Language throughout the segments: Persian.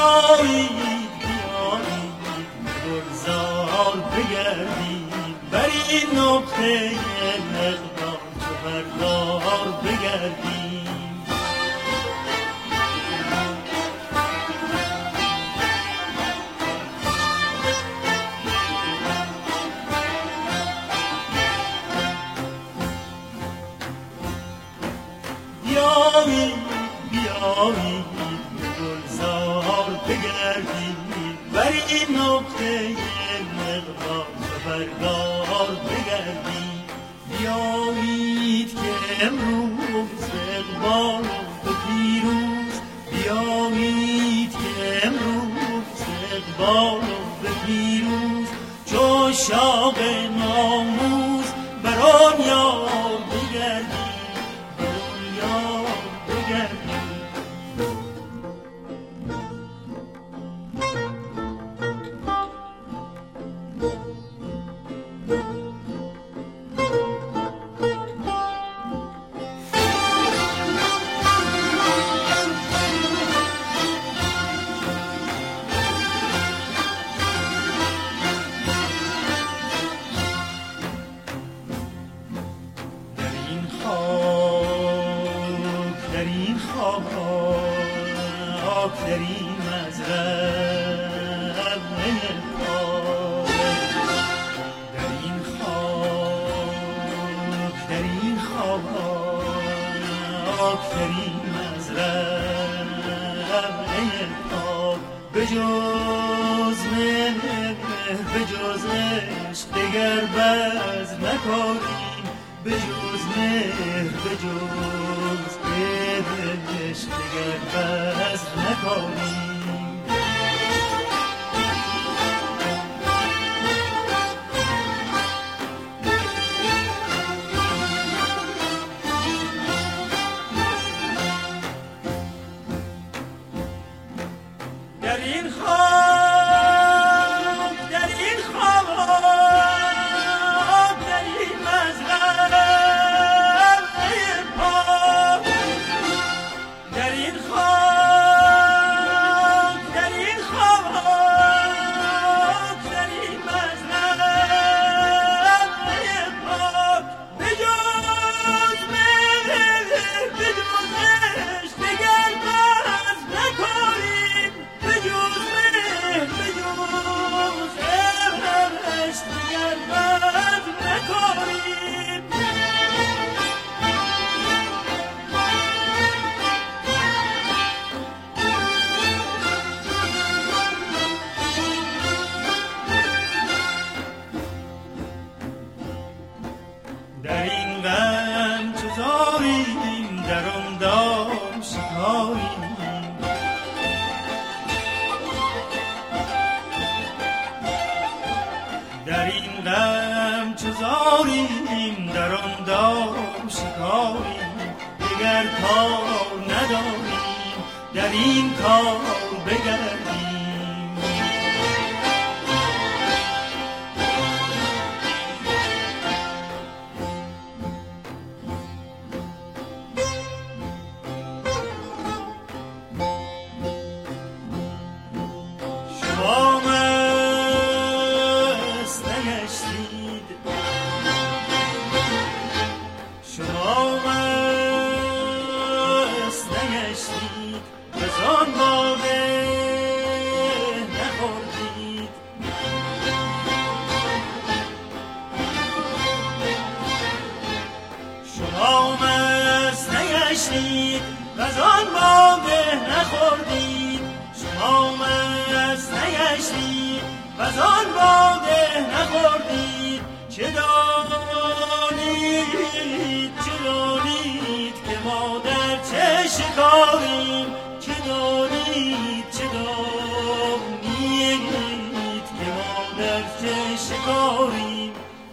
بیایید گلزار بگردیم، بر این نقطه اقبال چو بردار بگردیم. بیایید گلزار بگردیم، بر این نقطه مقدار و بردار بگردیم. بیایید که امروز اقبال و پیروز، بیایید که امروز اقبال و پیروز، چو شاق ناموز بر آن یار بگردیم. بجز عشق دگر باز نکاریم، بجز مهر بجز عشق دگر باز نکاریم. در این غم چو زاریم در آن دام شکاریم، در این غم چو زاریم در آن دام شکاریم. دگر کار نداریم در این کار بگردیم. وزان باده نخوردید، شما مست نگشتید وزان باده نخوردید. چه دانید که ما در چه شکاریم، چه دانید که ما در چه شکاریم.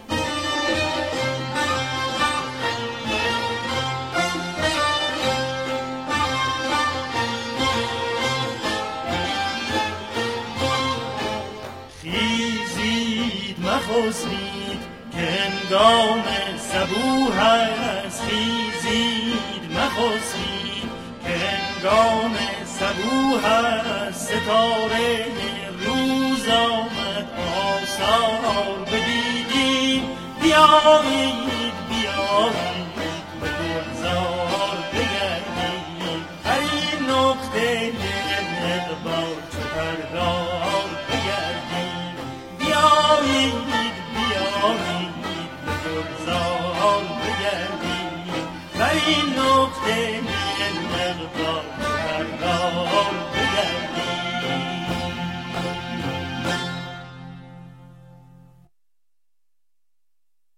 خسبید که هنگام صبوح است، خیزید مخسبید که هنگام صبوح است، ستاره روز آمد، آثار بدیدیم. بیایید بیایید به گلزار بگردیم، هر این نقطه اقبال چو پرگار بگردیم. بیایید بیایید به گلزار بگردیم، هر این نقطه اقبال چو پرگار بگردیم.